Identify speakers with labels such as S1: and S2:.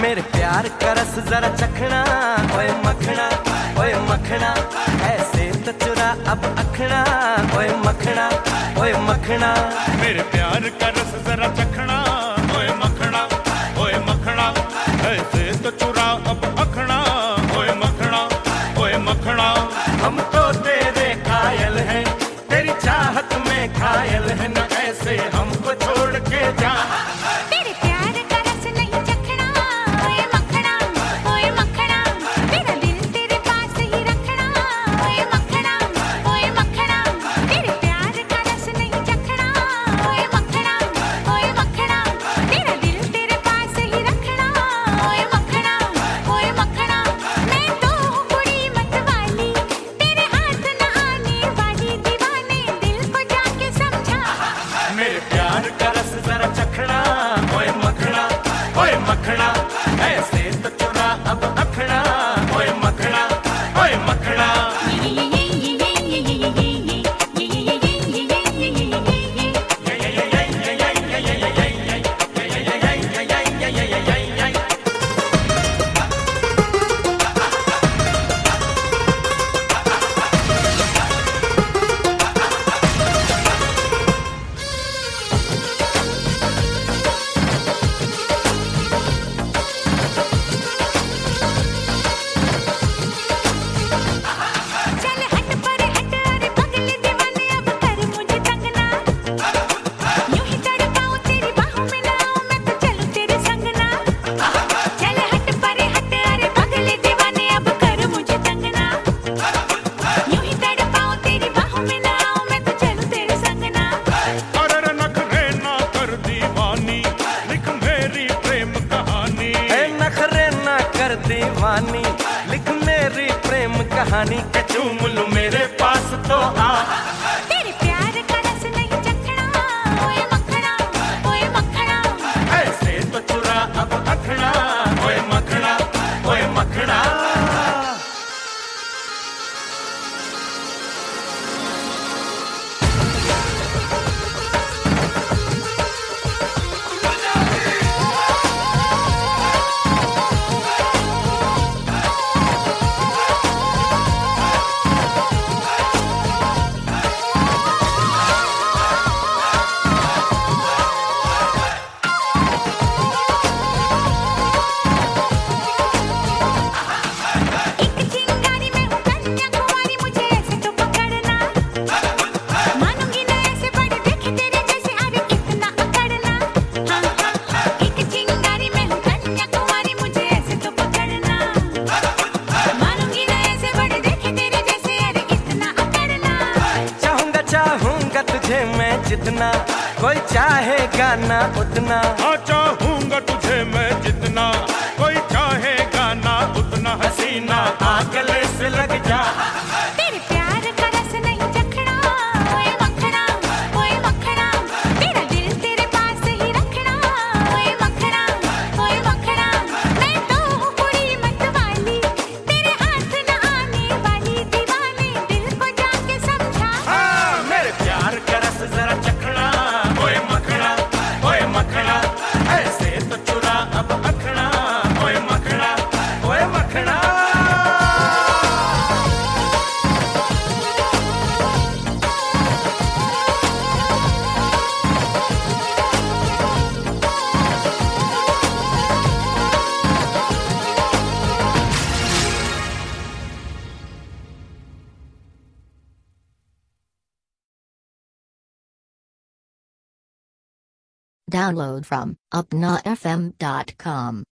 S1: मेरे प्यार का रस जरा चखना, ओए मखना, ओए मखना, ऐसे तो चुरा अब अखना, ओए मखना, ओए मखना।
S2: मेरे प्यार का रस जरा चखना, ओए मखना, ओए मखना, ऐसे तो चुरा अब अखना, ओए मखना, ओए मखना।
S1: हम तो तेरे कायल हैं, तेरी चाहत में घायल है, न ऐसे हमको छोड़ के जा।
S3: तेरे प्यार का रस नहीं चखना, ओए मखना, ओए मखना, मेरा दिल तेरे पास ही रखना, ओए मखना, ओए मखना। तेरे प्यार का रस नहीं चखना, ओए मखना, ओए मखना, मेरा दिल तेरे पास ही रखना, ओए मखना, ओए मखना। मैं तो हूँ कुड़ी मतवाली, तेरे हाथ न आने वाली, दीवाने दिल को जाके समझा।
S1: मेरे प्यार का रस जरा चखना, ओए मखना, ओए मखना, ऐसे तो चुरा अब अखना, ओए मखना, ओए मखना।
S3: चल हट पर हट अरे पगले दीवाने अब कर मुझे तंग ना, यूं ही तड़पाऊं तेरी बाहों में ना आऊं मैं तो चलूं तेरे संग ना। चल हट पर हट अरे पगले दीवाने अब कर मुझे तंग ना, यूं ही तड़पाऊं तेरी बाहों में ना आऊं मैं तो चलूं तेरे संग ना।
S2: अरे नखरे ना कर दीवानी, लिख मेरी प्रेम कहानी।
S1: ए नखरे ना कर दीवानी, लिख मेरी प्रेम कहानी, के चूम लूं मेरे पास तो आ।
S3: तेरे प्यार का रस नहीं चखना, ओए मखना, ओए मखना।
S1: ऐसे तो चुरा अब अखना, ओए मखना, ओए मखना।
S3: एक चिंगारी में हूँ कन्याकुमारी, मुझे ऐसे तो पकड़ना, मानूंगी ना ऐसे बड़े देखे तेरे जैसे, अरे कितना अकड़ना। हाँ हाँ हाँ, एक चिंगारी में हूँ कन्याकुमारी, मुझे ऐसे तो पकड़ना, मानूंगी ना ऐसे बड़े देखे तेरे जैसे, अरे कितना अकड़ना।
S1: चाहूंगा चाहूंगा तुझे मैं जितना, कोई चाहेगा ना उतना।
S2: हाँ चाहूंगा तुझे मैं जितना, कोई चाहेगा ना उतना।
S1: हसीना आ गले से लग जा।
S3: तेरे प्यार का रस नहीं चखना, ओए मखना, ओए मखना, मेरा दिल तेरे पास ही रखना, ओए मखना, ओए मखना। मैं तो हूँ कुड़ी मतवाली, तेरे हाथ न आने वाली, दीवाने दिल को जाके समझा।
S1: हाँ, मेरे प्यार का रस जरा चखना, ओए मखना, ओए मखना, ऐसे तो चुरा अब अखना, ओए मखना, ओए मखना।
S4: Download from upnafm.com.